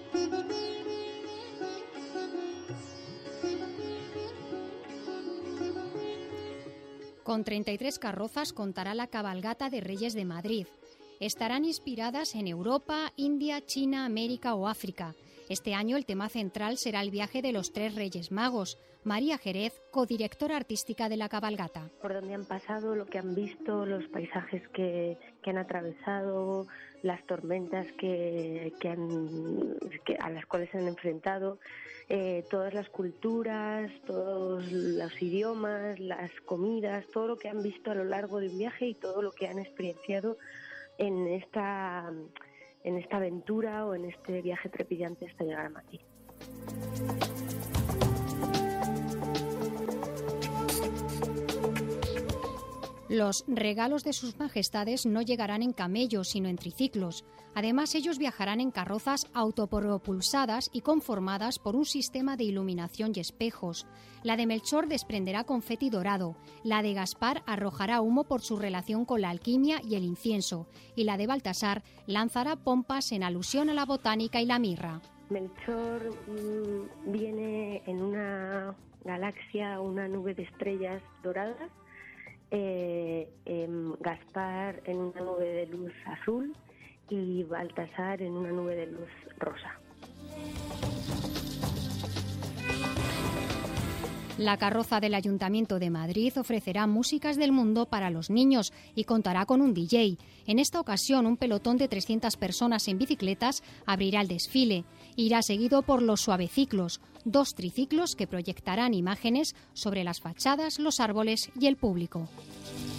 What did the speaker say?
Con 33 carrozas contará la cabalgata de Reyes de Madrid. Estarán inspiradas en Europa, India, China, América o África. Este año el tema central será el viaje de los 3 Reyes Magos. María Jerez, codirectora artística de la cabalgata. Por donde han pasado, lo que han visto, los paisajes que han atravesado, las tormentas a las cuales se han enfrentado, todas las culturas, todos los idiomas, las comidas, todo lo que han visto a lo largo de un viaje y todo lo que han experienciado en esta aventura o en este viaje trepidante hasta llegar a Madrid. Los regalos de sus majestades no llegarán en camellos, sino en triciclos. Además, ellos viajarán en carrozas autopropulsadas y conformadas por un sistema de iluminación y espejos. La de Melchor desprenderá confeti dorado, la de Gaspar arrojará humo por su relación con la alquimia y el incienso, y la de Baltasar lanzará pompas en alusión a la botánica y la mirra. Melchor viene en una galaxia, una nube de estrellas doradas, Gaspar en una nube de luz azul y Baltasar en una nube de luz rosa. La carroza del Ayuntamiento de Madrid ofrecerá músicas del mundo para los niños y contará con un DJ. En esta ocasión, un pelotón de 300 personas en bicicletas abrirá el desfile. Irá seguido por los suaveciclos, 2 triciclos que proyectarán imágenes sobre las fachadas, los árboles y el público.